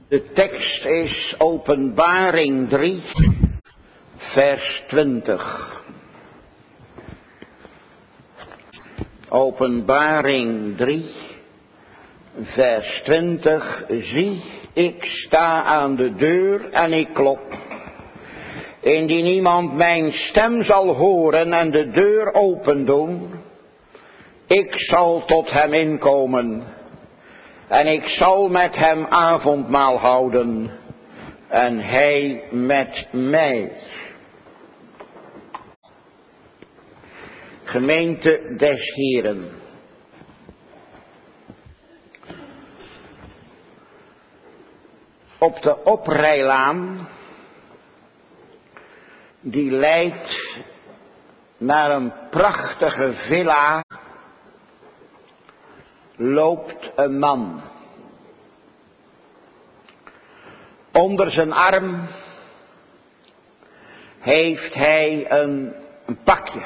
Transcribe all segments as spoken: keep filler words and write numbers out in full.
De tekst is Openbaring drie, vers twintig. Openbaring drie, vers twintig. Zie, ik sta aan de deur en ik klop. Indien iemand mijn stem zal horen en de deur open doen, ik zal tot hem inkomen en ik zal met hem avondmaal houden en hij met mij. Gemeente des Heren. Op de oprijlaan die leidt naar een prachtige villa loopt een man. Onder zijn arm heeft hij een, een pakje.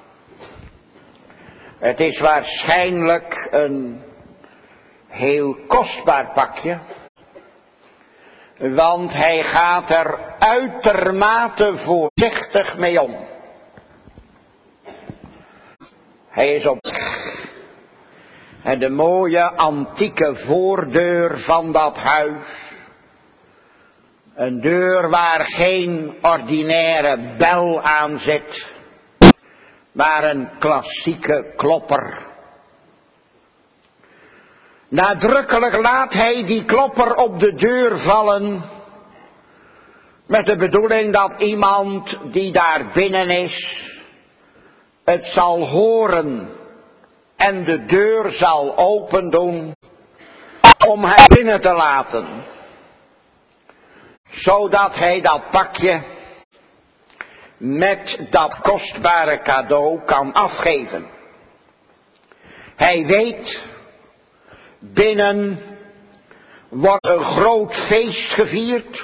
Het is waarschijnlijk een heel kostbaar pakje, want hij gaat er uitermate voorzichtig mee om. Hij is op en de mooie antieke voordeur van dat huis, een deur waar geen ordinaire bel aan zit, maar een klassieke klopper. Nadrukkelijk laat hij die klopper op de deur vallen, met de bedoeling dat iemand die daar binnen is, het zal horen en de deur zal open doen om hem binnen te laten, zodat hij dat pakje met dat kostbare cadeau kan afgeven. Hij weet, binnen wordt een groot feest gevierd.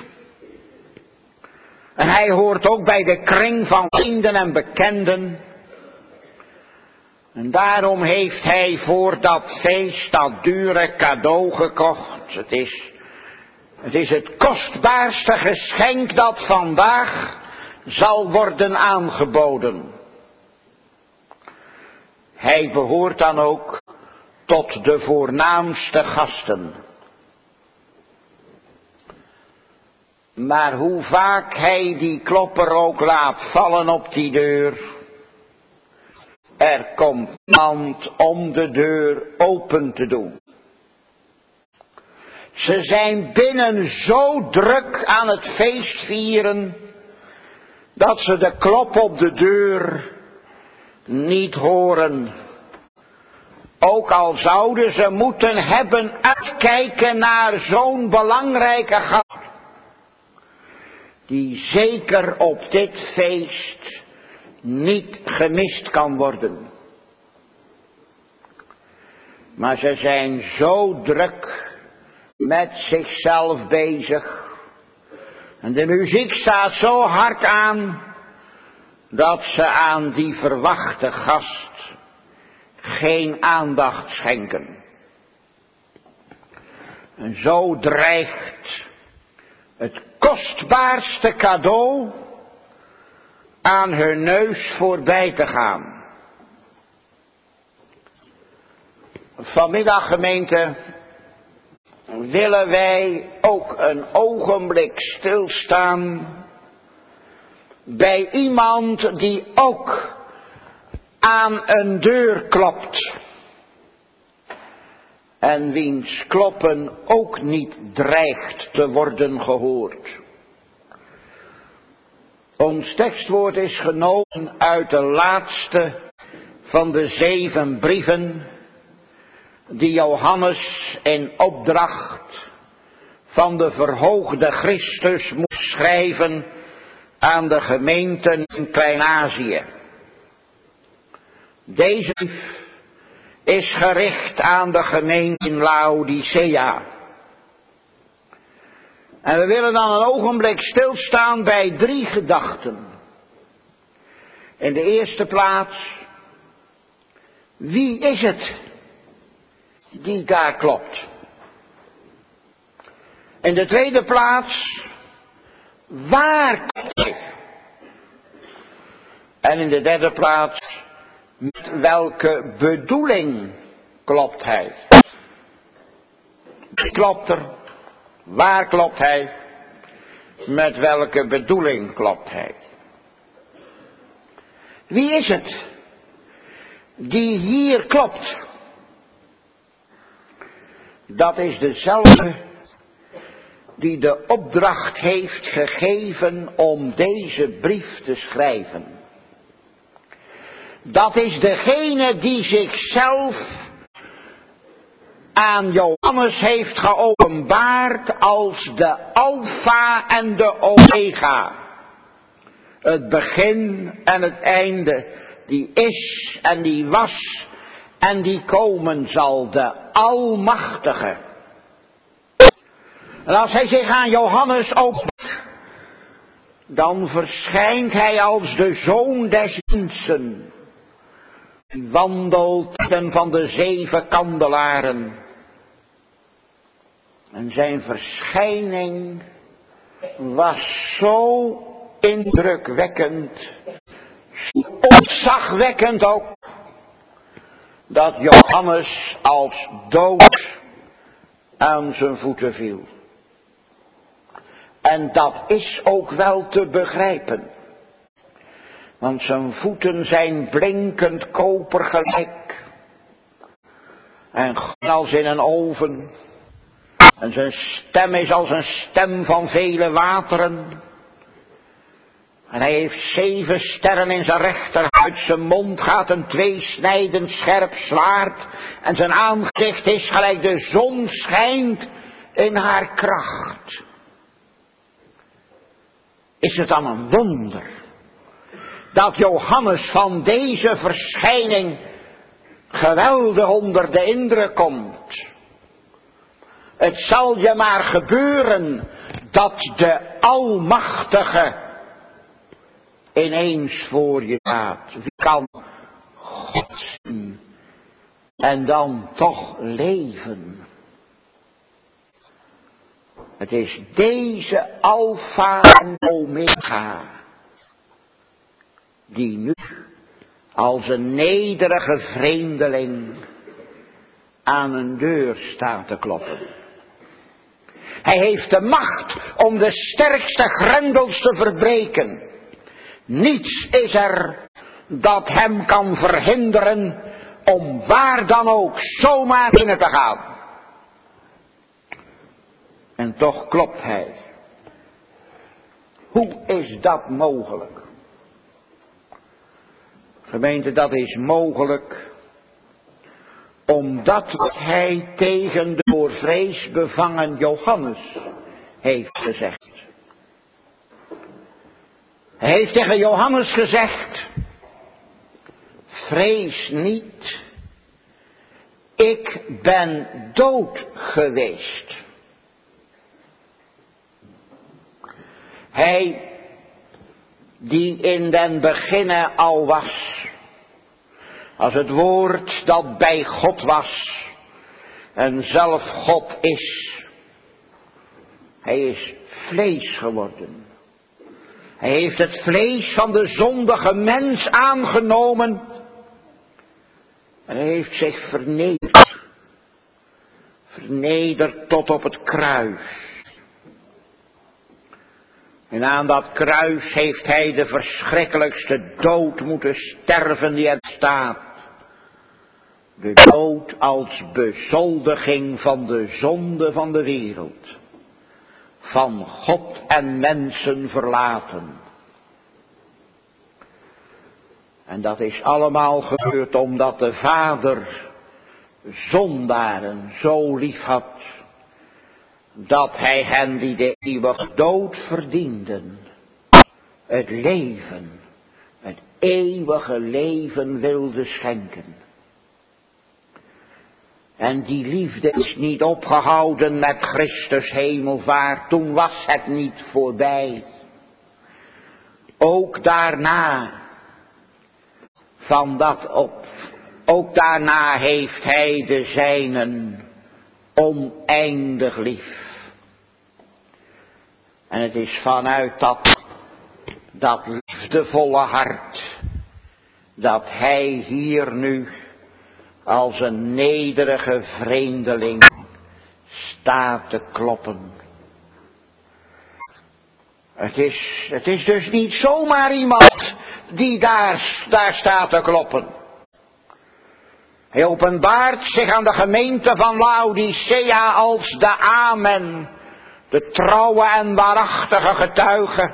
En hij hoort ook bij de kring van vrienden en bekenden. En daarom heeft hij voor dat feest dat dure cadeau gekocht. Het is, het is het kostbaarste geschenk dat vandaag zal worden aangeboden. Hij behoort dan ook tot de voornaamste gasten. Maar hoe vaak hij die klopper ook laat vallen op die deur, er komt niemand om de deur open te doen. Ze zijn binnen zo druk aan het feest vieren, dat ze de klop op de deur niet horen. Ook al zouden ze moeten hebben uitkijken naar zo'n belangrijke gast, die zeker op dit feest niet gemist kan worden. Maar ze zijn zo druk met zichzelf bezig. En de muziek staat zo hard aan, dat ze aan die verwachte gast geen aandacht schenken. En zo dreigt het kostbaarste cadeau aan hun neus voorbij te gaan. Vanmiddag, gemeente, willen wij ook een ogenblik stilstaan bij iemand die ook aan een deur klopt. En wiens kloppen ook niet dreigt te worden gehoord. Ons tekstwoord is genomen uit de laatste van de zeven brieven die Johannes in opdracht van de verhoogde Christus moest schrijven aan de gemeenten in Klein-Azië. Deze brief is gericht aan de gemeente in Laodicea. En we willen dan een ogenblik stilstaan bij drie gedachten. In de eerste plaats, wie is het die daar klopt? In de tweede plaats, waar klopt hij? En in de derde plaats, met welke bedoeling klopt hij? Wie klopt er? Waar klopt hij? Met welke bedoeling klopt hij? Wie is het die hier klopt? Dat is dezelfde die de opdracht heeft gegeven om deze brief te schrijven. Dat is degene die zichzelf aan Johannes heeft geopenbaard als de Alpha en de Omega. Het begin en het einde, die is en die was en die komen zal, de Almachtige. En als hij zich aan Johannes opent, dan verschijnt hij als de Zoon des Mensen. Die wandelt ten van de zeven kandelaren. En zijn verschijning was zo indrukwekkend, zo ontzagwekkend ook, dat Johannes als dood aan zijn voeten viel. En dat is ook wel te begrijpen. Want zijn voeten zijn blinkend koper gelijk. En als in een oven. En zijn stem is als een stem van vele wateren. En hij heeft zeven sterren in zijn rechterhand. Uit zijn mond gaat een tweesnijdend scherp zwaard. En zijn aangezicht is gelijk de zon schijnt in haar kracht. Is het dan een wonder dat Johannes van deze verschijning geweldig onder de indruk komt? Het zal je maar gebeuren dat de Almachtige ineens voor je staat. Wie kan God zien en dan toch leven? Het is deze Alpha en Omega die nu als een nederige vreemdeling aan een deur staat te kloppen. Hij heeft de macht om de sterkste grendels te verbreken. Niets is er dat hem kan verhinderen om waar dan ook zomaar binnen te gaan. En toch klopt hij. Hoe is dat mogelijk? Gemeente, dat is mogelijk omdat wat hij tegen de door vrees bevangen Johannes heeft gezegd. Hij heeft tegen Johannes gezegd: vrees niet, ik ben dood geweest. Hij die in den beginne al was, als het woord dat bij God was en zelf God is. Hij is vlees geworden. Hij heeft het vlees van de zondige mens aangenomen en hij heeft zich vernederd. Vernederd tot op het kruis. En aan dat kruis heeft hij de verschrikkelijkste dood moeten sterven die er bestaat. De dood als bezoldiging van de zonde van de wereld. Van God en mensen verlaten. En dat is allemaal gebeurd omdat de Vader zondaren zo lief had, dat hij hen die de eeuwige dood verdienden, het leven, het eeuwige leven wilde schenken. En die liefde is niet opgehouden met Christus hemelvaart, toen was het niet voorbij. Ook daarna, van dat op, ook daarna heeft hij de zijnen oneindig lief. En het is vanuit dat, dat liefdevolle hart, dat hij hier nu als een nederige vreemdeling staat te kloppen. Het is, het is dus niet zomaar iemand die daar, daar staat te kloppen. Hij openbaart zich aan de gemeente van Laodicea als de Amen, de trouwe en waarachtige getuige.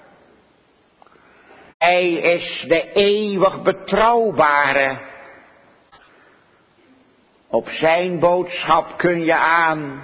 Hij is de eeuwig betrouwbare. Op zijn boodschap kun je aan.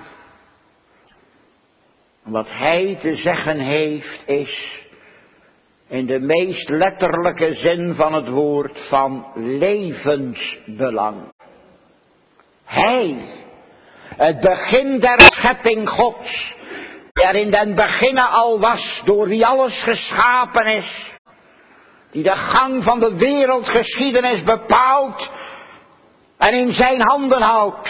Wat hij te zeggen heeft is in de meest letterlijke zin van het woord van levensbelang. Hij, het begin der schepping Gods, die er in den beginne al was, door wie alles geschapen is, die de gang van de wereldgeschiedenis bepaalt en in zijn handen houdt.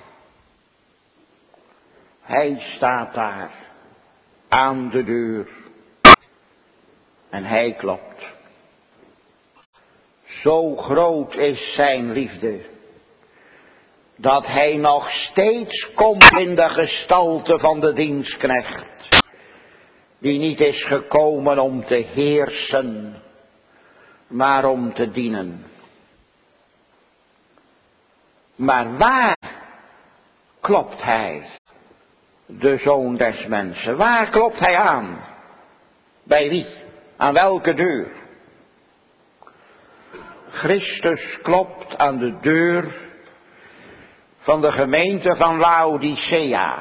Hij staat daar aan de deur en hij klopt. Zo groot is zijn liefde, dat hij nog steeds komt in de gestalte van de dienstknecht, die niet is gekomen om te heersen, maar om te dienen. Maar waar klopt hij, de Zoon des Mensen? Waar klopt hij aan? Bij wie? Aan welke deur? Christus klopt aan de deur van de gemeente van Laodicea.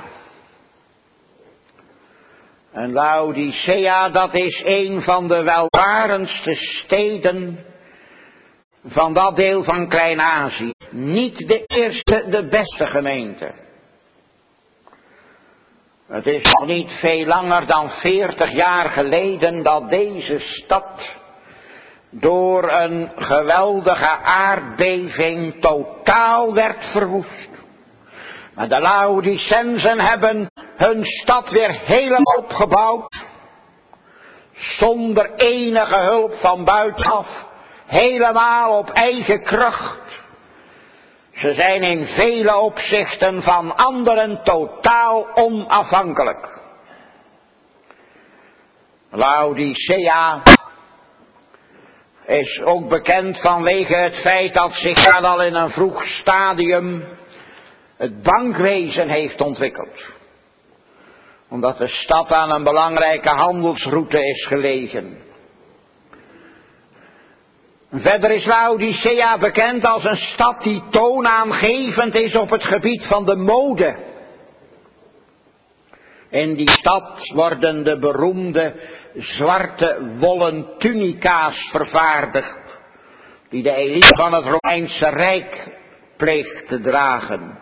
En Laodicea, dat is een van de welvarendste steden van dat deel van Klein-Azië. Niet de eerste, de beste gemeente. Het is nog niet veel langer dan veertig jaar geleden dat deze stad door een geweldige aardbeving totaal werd verwoest. Maar de Laodicensen hebben hun stad weer helemaal opgebouwd, zonder enige hulp van buitenaf, helemaal op eigen kracht. Ze zijn in vele opzichten van anderen totaal onafhankelijk. Laodicea is ook bekend vanwege het feit dat zich daar al in een vroeg stadium het bankwezen heeft ontwikkeld. Omdat de stad aan een belangrijke handelsroute is gelegen. Verder is Laodicea bekend als een stad die toonaangevend is op het gebied van de mode. In die stad worden de beroemde zwarte wollen tunica's vervaardigd, die de elite van het Romeinse Rijk pleegt te dragen.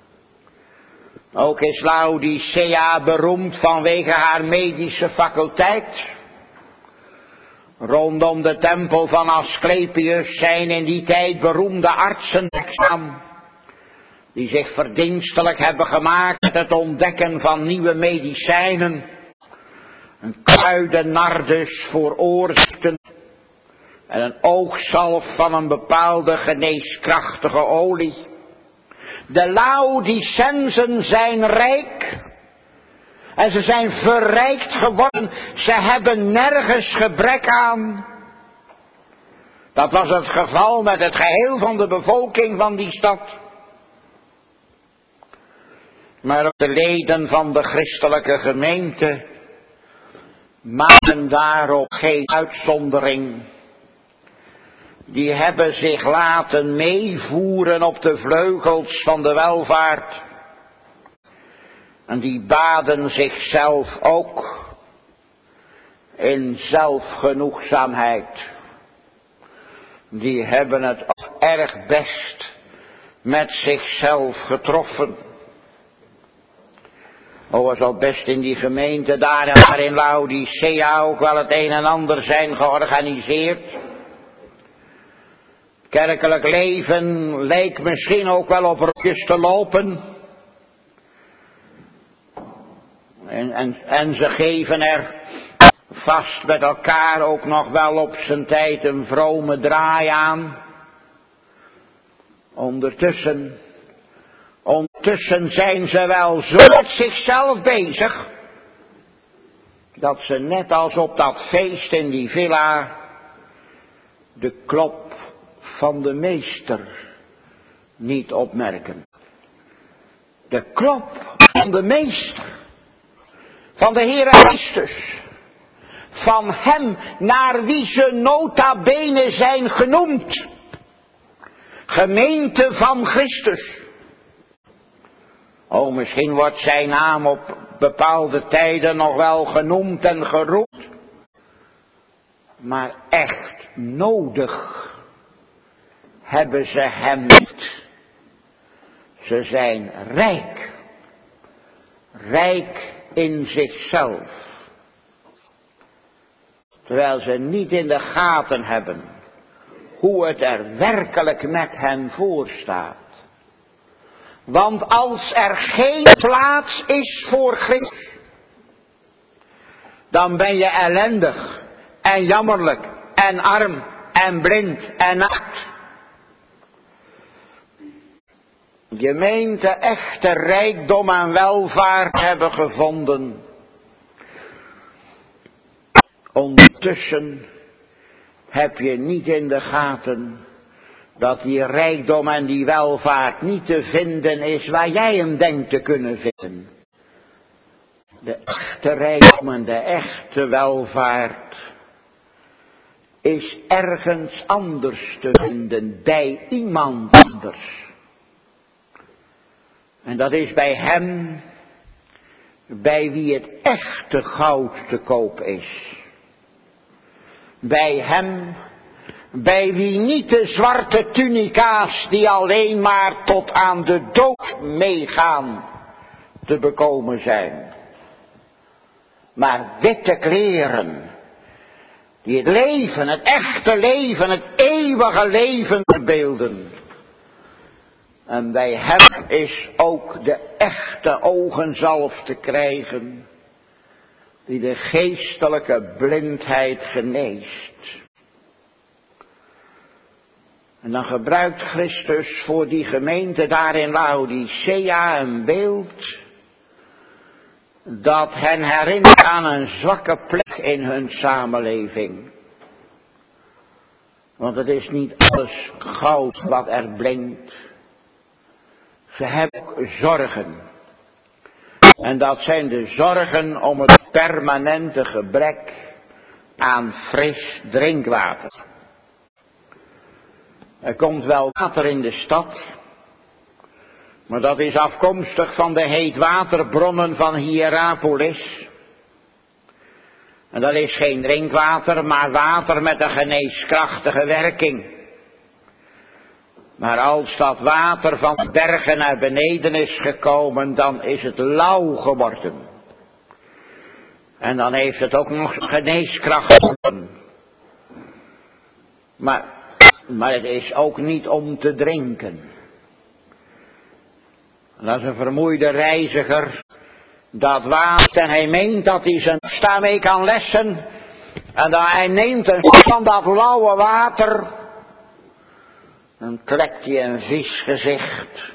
Ook is Laodicea beroemd vanwege haar medische faculteit. Rondom de tempel van Asclepius zijn in die tijd beroemde artsen werkzaam, die zich verdienstelijk hebben gemaakt met het ontdekken van nieuwe medicijnen. Een kruidennardus voor oorziekten en een oogzalf van een bepaalde geneeskrachtige olie. De Laodicensen zijn rijk en ze zijn verrijkt geworden. Ze hebben nergens gebrek aan. Dat was het geval met het geheel van de bevolking van die stad. Maar ook de leden van de christelijke gemeente maken daarop geen uitzondering. Die hebben zich laten meevoeren op de vleugels van de welvaart. En die baden zichzelf ook in zelfgenoegzaamheid. Die hebben het ook erg best met zichzelf getroffen. Oh, er zal best in die gemeente daar en daar in Laodicea ook wel het een en ander zijn georganiseerd. Kerkelijk leven leek misschien ook wel op rotjes te lopen. En, en, en ze geven er vast met elkaar ook nog wel op zijn tijd een vrome draai aan. Ondertussen, ondertussen zijn ze wel zo met zichzelf bezig, dat ze net als op dat feest in die villa de klop van de meester niet opmerken. De klop van de meester, van de Heere Christus, van hem naar wie ze nota bene zijn genoemd. Gemeente van Christus. Oh, misschien wordt zijn naam op bepaalde tijden nog wel genoemd en geroepen. Maar echt nodig hebben ze hem niet. Ze zijn rijk. Rijk in zichzelf. Terwijl ze niet in de gaten hebben hoe het er werkelijk met hen voor staat. Want als er geen plaats is voor Christus, dan ben je ellendig en jammerlijk en arm en blind en naakt. Je meent de echte rijkdom en welvaart hebben gevonden. Ondertussen heb je niet in de gaten dat die rijkdom en die welvaart niet te vinden is waar jij hem denkt te kunnen vinden. De echte rijkdom en de echte welvaart is ergens anders te vinden, bij iemand anders. En dat is bij hem, bij wie het echte goud te koop is. Bij hem, bij wie niet de zwarte tunica's die alleen maar tot aan de dood meegaan te bekomen zijn. Maar witte kleren, die het leven, het echte leven, het eeuwige leven verbeelden. En bij hem is ook de echte ogenzalf te krijgen, die de geestelijke blindheid geneest. En dan gebruikt Christus voor die gemeente daar in Laodicea een beeld dat hen herinnert aan een zwakke plek in hun samenleving. Want het is niet alles goud wat er blinkt. Ze hebben ook zorgen. En dat zijn de zorgen om het permanente gebrek aan fris drinkwater. Er komt wel water in de stad, maar dat is afkomstig van de heetwaterbronnen van Hierapolis. En dat is geen drinkwater, maar water met een geneeskrachtige werking. Maar als dat water van de bergen naar beneden is gekomen, dan is het lauw geworden. En dan heeft het ook nog geneeskracht. Maar, maar het is ook niet om te drinken. En als een vermoeide reiziger dat water en hij meent dat hij zijn sta mee kan lessen. En dan hij neemt een van dat lauwe water. Dan trekt hij een vies gezicht.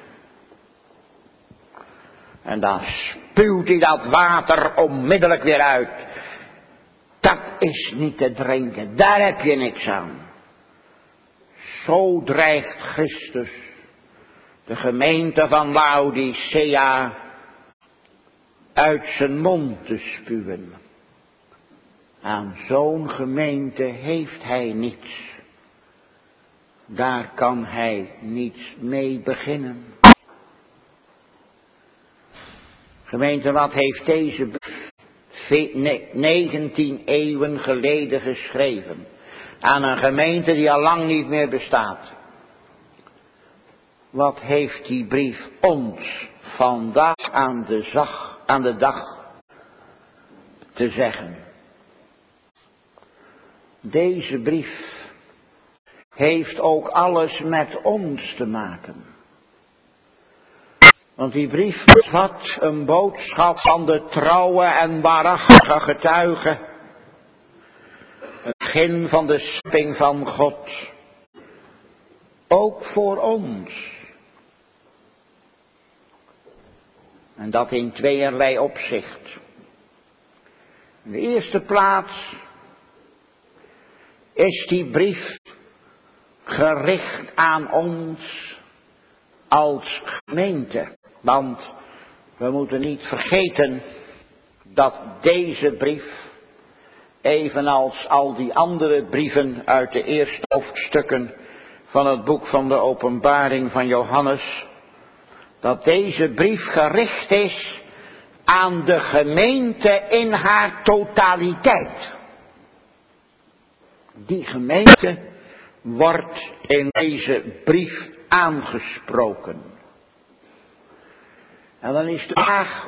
En dan spuwt hij dat water onmiddellijk weer uit. Dat is niet te drinken, daar heb je niks aan. Zo dreigt Christus de gemeente van Laodicea uit zijn mond te spuwen. Aan zo'n gemeente heeft hij niets. Daar kan hij niets mee beginnen. Gemeente, wat heeft deze negentien eeuwen geleden geschreven? Aan een gemeente die al lang niet meer bestaat. Wat heeft die brief ons vandaag aan de, zag, aan de dag te zeggen? Deze brief heeft ook alles met ons te maken. Want die brief bevat een boodschap van de trouwe en waarachtige getuige. Het begin van de schepping van God. Ook voor ons. En dat in tweeërlei opzicht. In de eerste plaats is die brief gericht aan ons als gemeente. Want we moeten niet vergeten dat deze brief, evenals al die andere brieven uit de eerste hoofdstukken van het boek van de Openbaring van Johannes, dat deze brief gericht is aan de gemeente in haar totaliteit. Die gemeente wordt in deze brief aangesproken. En dan is de vraag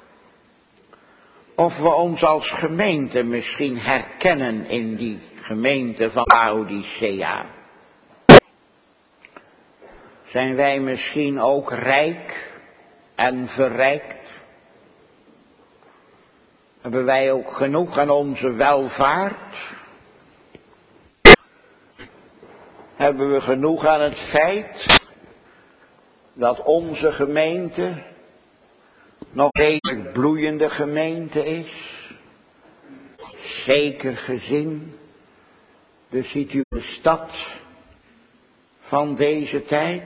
of we ons als gemeente misschien herkennen in die gemeente van Laodicea. Zijn wij misschien ook rijk en verrijkt? Hebben wij ook genoeg aan onze welvaart? Hebben we genoeg aan het feit dat onze gemeente nog redelijk bloeiende gemeente is? Zeker gezien de situatie de stad van deze tijd.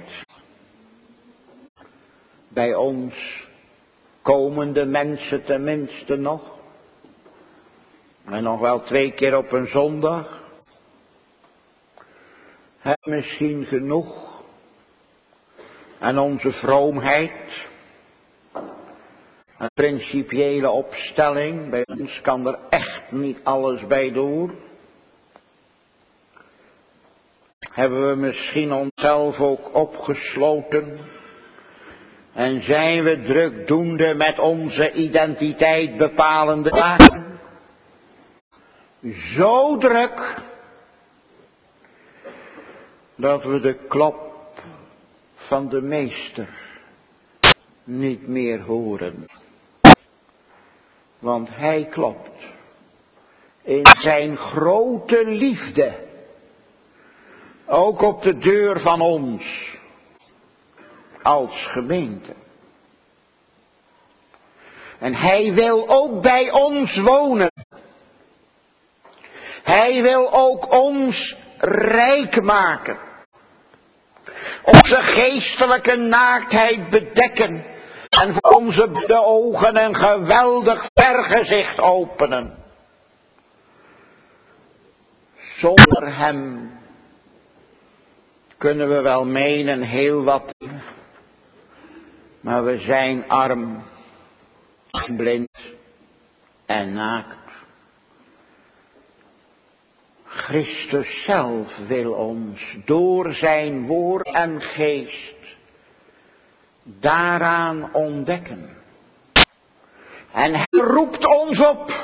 Bij ons komen de mensen tenminste nog. En nog wel twee keer op een zondag. Heb misschien genoeg aan onze vroomheid. Een principiële opstelling. Bij ons kan er echt niet alles bij door. Hebben we misschien onszelf ook opgesloten. En zijn we drukdoende met onze identiteit bepalende zaken. Zo druk dat we de klop van de meester niet meer horen. Want hij klopt in zijn grote liefde ook op de deur van ons als gemeente. En hij wil ook bij ons wonen. Hij wil ook ons rijk maken. Onze geestelijke naaktheid bedekken. En voor onze de ogen een geweldig vergezicht openen. Zonder hem kunnen we wel menen heel wat. Maar we zijn arm, blind en naakt. Christus zelf wil ons door zijn woord en geest daaraan ontdekken. En hij roept ons op.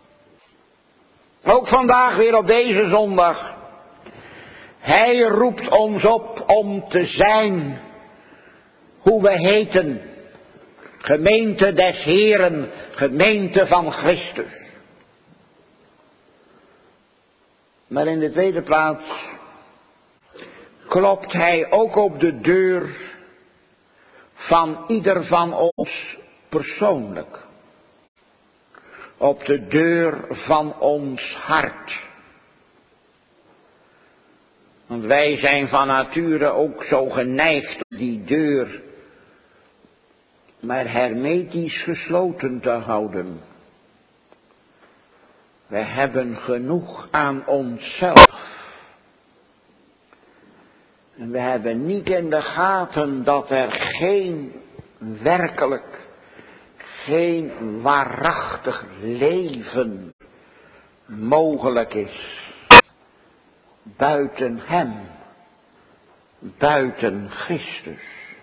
Ook vandaag weer op deze zondag. Hij roept ons op om te zijn hoe we heten. Gemeente des Heeren, gemeente van Christus. Maar in de tweede plaats klopt hij ook op de deur van ieder van ons persoonlijk. Op de deur van ons hart. Want wij zijn van nature ook zo geneigd die deur maar hermetisch gesloten te houden. We hebben genoeg aan onszelf. En we hebben niet in de gaten dat er geen werkelijk, geen waarachtig leven mogelijk is. Buiten hem, buiten Christus.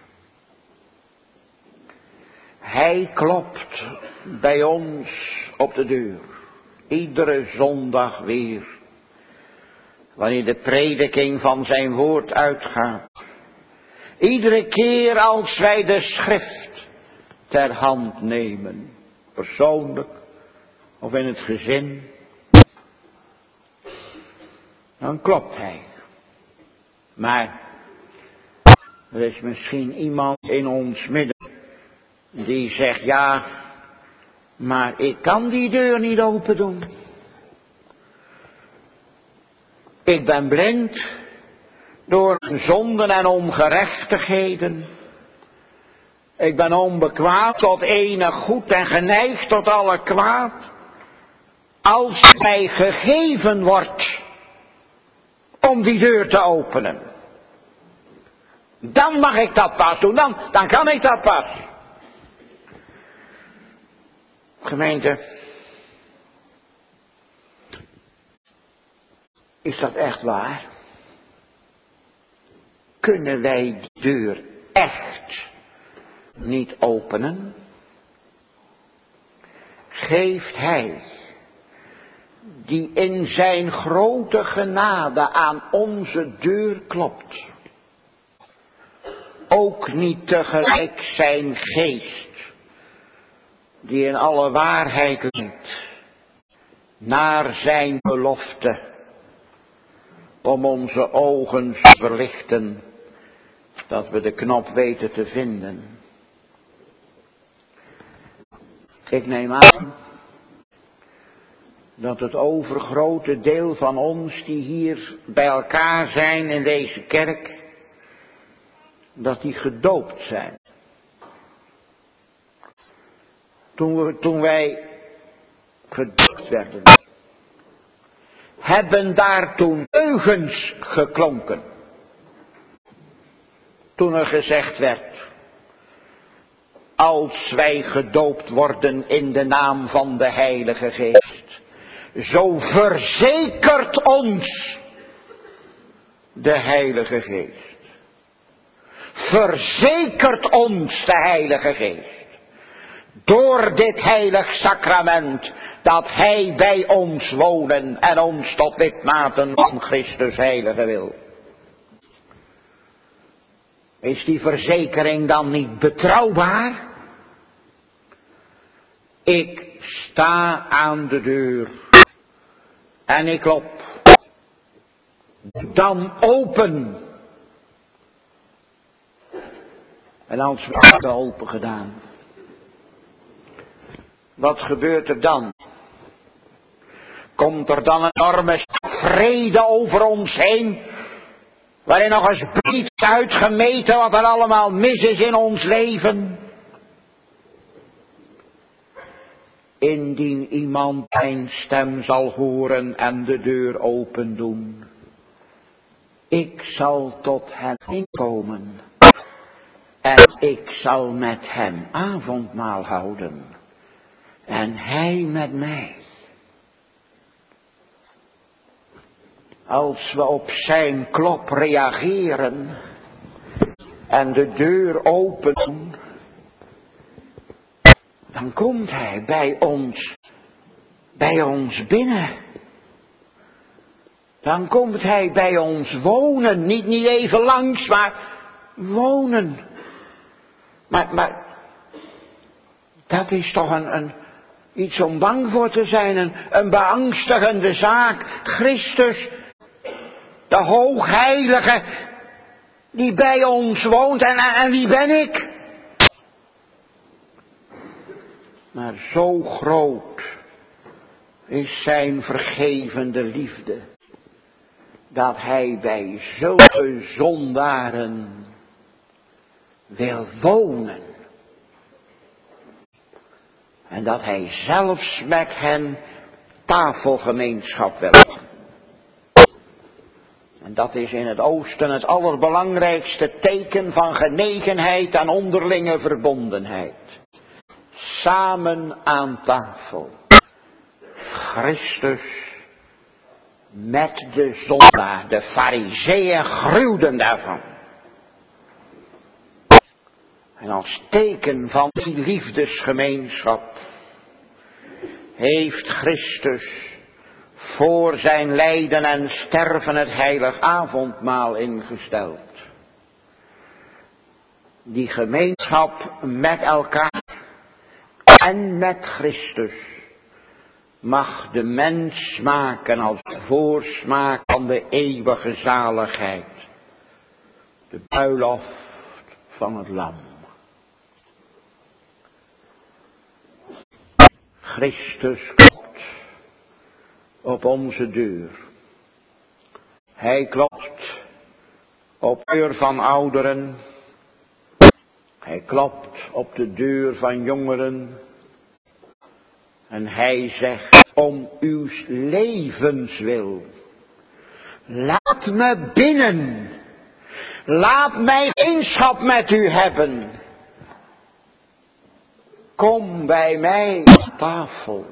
Hij klopt bij ons op de deur. Iedere zondag weer. Wanneer de prediking van zijn woord uitgaat. Iedere keer als wij de schrift ter hand nemen, persoonlijk of in het gezin, dan klopt hij. Maar er is misschien iemand in ons midden die zegt, ja, maar ik kan die deur niet open doen. Ik ben blind door zonden en ongerechtigheden. Ik ben onbekwaam tot enig goed en geneigd tot alle kwaad. Als mij gegeven wordt om die deur te openen, dan mag ik dat pas doen, dan, dan kan ik dat pas. Gemeente, is dat echt waar? Kunnen wij die deur echt niet openen? Geeft Hij, die in zijn grote genade aan onze deur klopt, ook niet tegelijk zijn geest, die in alle waarheid leidt, naar zijn belofte, om onze ogen te verlichten, dat we de knop weten te vinden. Ik neem aan dat het overgrote deel van ons die hier bij elkaar zijn in deze kerk, dat die gedoopt zijn. Toen, we, toen wij gedoopt werden, hebben daar toen leugens geklonken. Toen er gezegd werd, als wij gedoopt worden in de naam van de Heilige Geest, zo verzekert ons de Heilige Geest. Verzekert ons de Heilige Geest. Door dit heilig sacrament dat Hij bij ons wonen en ons tot lidmaten van Christus heilige wil. Is die verzekering dan niet betrouwbaar? Ik sta aan de deur en ik klop. Dan open. En als we hebben open gedaan, wat gebeurt er dan? Komt er dan een enorme vrede over ons heen, waarin nog eens breed uitgemeten wat er allemaal mis is in ons leven? Indien iemand mijn stem zal horen en de deur open doen, ik zal tot hem inkomen en ik zal met hem avondmaal houden en hij met mij. Als we op zijn klop reageren en de deur openen, dan komt hij bij ons, bij ons binnen. Dan komt hij bij ons wonen, niet, niet even langs, maar wonen. Maar, maar dat is toch een, een, iets om bang voor te zijn, een, een beangstigende zaak. Christus, de Hoogheilige, die bij ons woont. En, en, en wie ben ik? Maar zo groot is zijn vergevende liefde, dat hij bij zulke zondaren wil wonen. En dat hij zelfs met hen tafelgemeenschap wil hebben. En dat is in het oosten het allerbelangrijkste teken van genegenheid en onderlinge verbondenheid. Samen aan tafel. Christus met de zondaar. De farizeeën gruwden daarvan. En als teken van die liefdesgemeenschap heeft Christus voor zijn lijden en sterven het heilig avondmaal ingesteld. Die gemeenschap met elkaar en met Christus mag de mens smaken als voorsmaak van de eeuwige zaligheid. De bruiloft van het lam. Christus klopt op onze deur. Hij klopt op de deur van ouderen. Hij klopt op de deur van jongeren. En hij zegt, om uw levenswil, laat me binnen. Laat mij gemeenschap met u hebben. Kom bij mij aan tafel.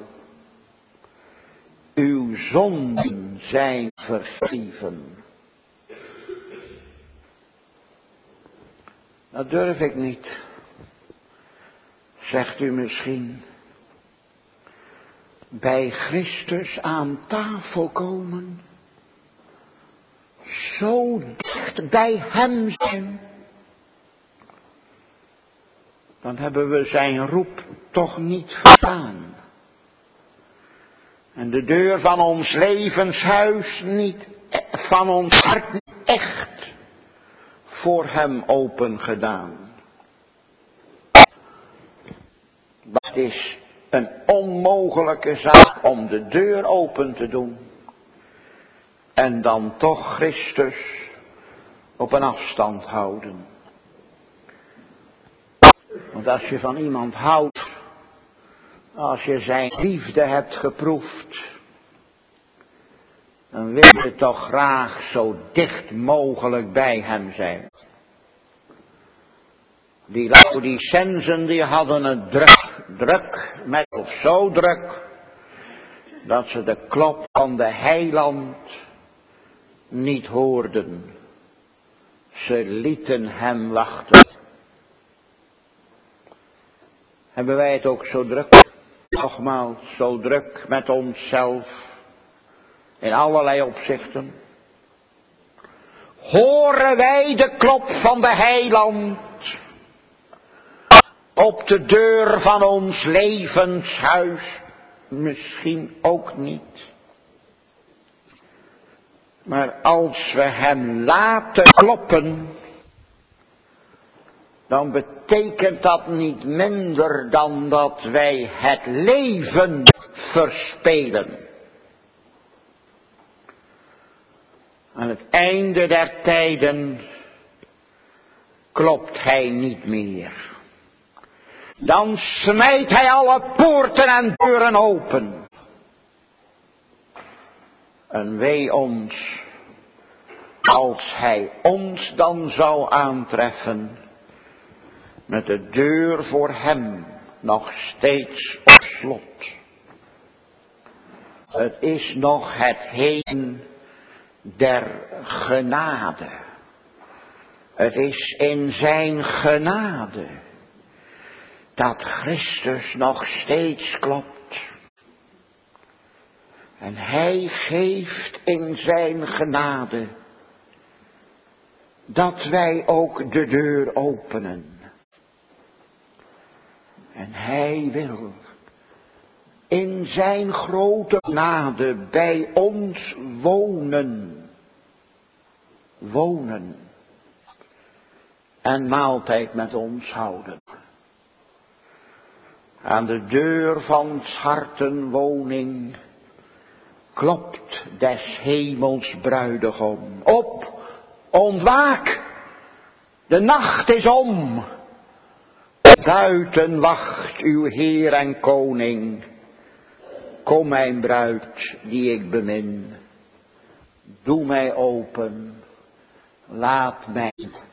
Uw zonden zijn vergeven. Dat durf ik niet, zegt u misschien. Bij Christus aan tafel komen. Zo dicht bij hem zijn. Dan hebben we zijn roep toch niet verstaan. En de deur van ons levenshuis niet, van ons hart niet echt voor hem open gedaan. Dat is een onmogelijke zaak om de deur open te doen. En dan toch Christus op een afstand houden. Want als je van iemand houdt, als je zijn liefde hebt geproefd, dan wil je toch graag zo dicht mogelijk bij hem zijn. Die Laodicensen die hadden het druk, druk met of zo druk, dat ze de klop van de heiland niet hoorden. Ze lieten hem wachten. Hebben wij het ook zo druk? Nogmaals, zo druk met onszelf. In allerlei opzichten. Horen wij de klop van de heiland op de deur van ons levenshuis? Misschien ook niet. Maar als we hem laten kloppen, dan betekent dat niet minder dan dat wij het leven verspelen. Aan het einde der tijden klopt hij niet meer. Dan smijt hij alle poorten en deuren open. En wee ons, als hij ons dan zou aantreffen, met de deur voor hem nog steeds op slot. Het is nog het heden der genade. Het is in zijn genade dat Christus nog steeds klopt. En hij geeft in zijn genade dat wij ook de deur openen. En hij wil in zijn grote genade bij ons wonen. Wonen. En maaltijd met ons houden. Aan de deur van 's harten woning klopt des hemels bruidegom. Op, ontwaak, de nacht is om. Buiten wacht uw Heer en Koning. Kom mijn bruid die ik bemin. Doe mij open. Laat mij.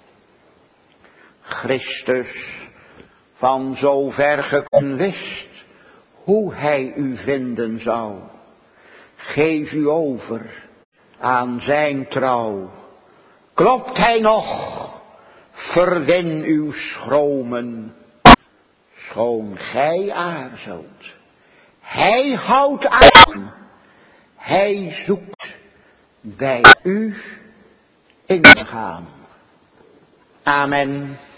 Christus van zo ver gekomen wist hoe hij u vinden zou. Geef u over aan zijn trouw. Klopt hij nog? Verwin uw schromen. Schoon gij aarzelt. Hij houdt aan. Hij zoekt bij u in te gaan. Amen.